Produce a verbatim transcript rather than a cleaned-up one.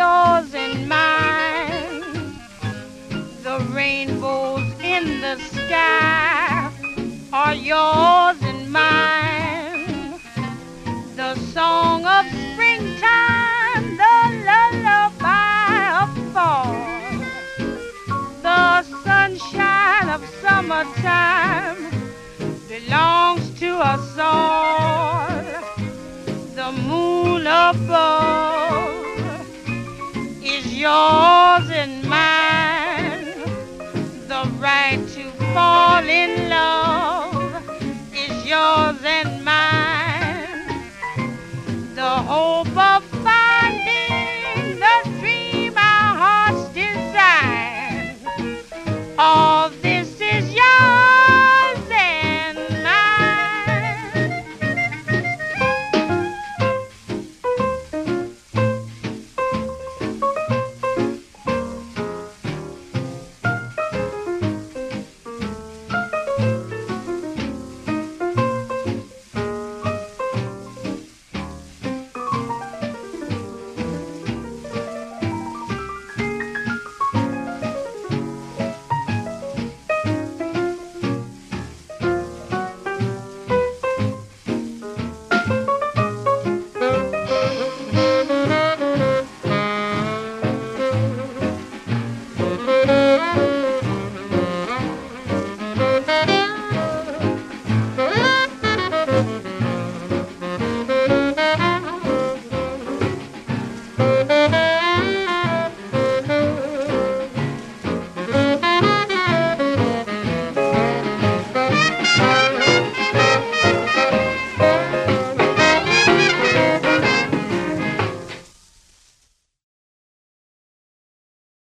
yours and mine. The rainbows in the sky are yours and mine. The song of springtime, the lullaby of fall, the sunshine of summertime belongs to us all. The moon above is yours